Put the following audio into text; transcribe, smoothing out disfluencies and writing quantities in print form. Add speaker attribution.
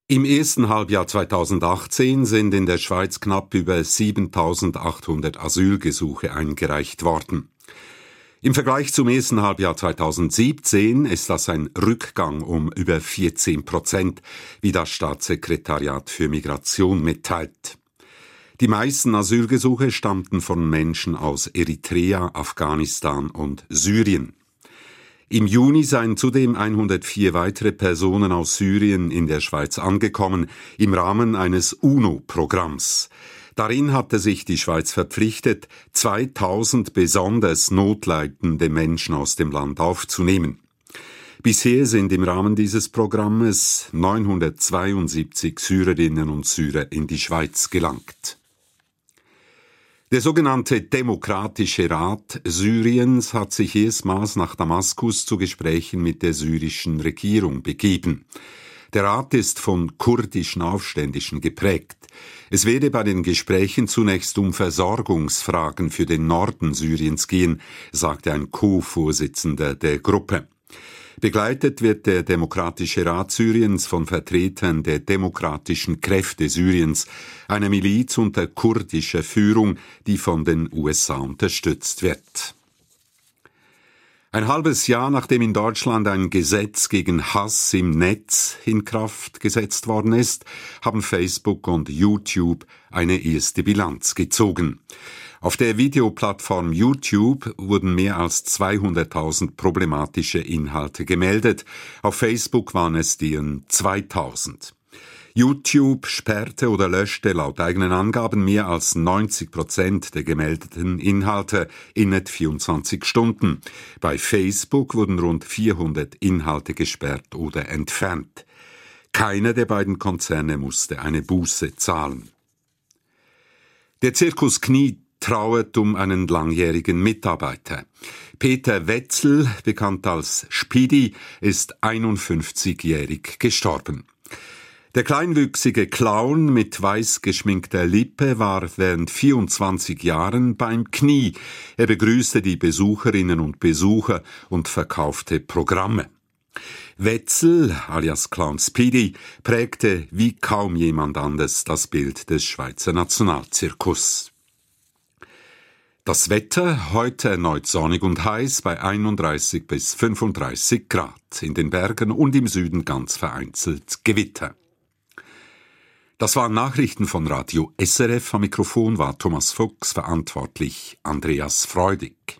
Speaker 1: Im ersten Halbjahr 2018 sind in der Schweiz knapp über 7.800 Asylgesuche eingereicht worden. Im Vergleich zum ersten Halbjahr 2017 ist das ein Rückgang um über 14%, wie das Staatssekretariat für Migration mitteilt. Die meisten Asylgesuche stammten von Menschen aus Eritrea, Afghanistan und Syrien. Im Juni seien zudem 104 weitere Personen aus Syrien in der Schweiz angekommen, im Rahmen eines UNO-Programms. Darin hatte sich die Schweiz verpflichtet, 2000 besonders notleidende Menschen aus dem Land aufzunehmen. Bisher sind im Rahmen dieses Programmes 972 Syrerinnen und Syrer in die Schweiz gelangt. Der sogenannte Demokratische Rat Syriens hat sich erstmals nach Damaskus zu Gesprächen mit der syrischen Regierung begeben. Der Rat ist von kurdischen Aufständischen geprägt. Es werde bei den Gesprächen zunächst um Versorgungsfragen für den Norden Syriens gehen, sagte ein Co-Vorsitzender der Gruppe. Begleitet wird der Demokratische Rat Syriens von Vertretern der demokratischen Kräfte Syriens, einer Miliz unter kurdischer Führung, die von den USA unterstützt wird. Ein halbes Jahr nachdem in Deutschland ein Gesetz gegen Hass im Netz in Kraft gesetzt worden ist, haben Facebook und YouTube eine erste Bilanz gezogen. Auf der Videoplattform YouTube wurden mehr als 200.000 problematische Inhalte gemeldet. Auf Facebook waren es deren 2.000. YouTube sperrte oder löschte laut eigenen Angaben mehr als 90% der gemeldeten Inhalte innerhalb 24 Stunden. Bei Facebook wurden rund 400 Inhalte gesperrt oder entfernt. Keiner der beiden Konzerne musste eine Buße zahlen. Der Zirkus Knie trauert um einen langjährigen Mitarbeiter. Peter Wetzel, bekannt als Spidi, ist 51-jährig gestorben. Der kleinwüchsige Clown mit weiß geschminkter Lippe war während 24 Jahren beim Knie. Er begrüßte die Besucherinnen und Besucher und verkaufte Programme. Wetzel, alias Clown Spidi, prägte wie kaum jemand anders das Bild des Schweizer Nationalzirkus. Das Wetter heute erneut sonnig und heiß bei 31 bis 35 Grad. In den Bergen und im Süden ganz vereinzelt Gewitter. Das waren Nachrichten von Radio SRF. Am Mikrofon war Thomas Fuchs, verantwortlich Andreas Freudig.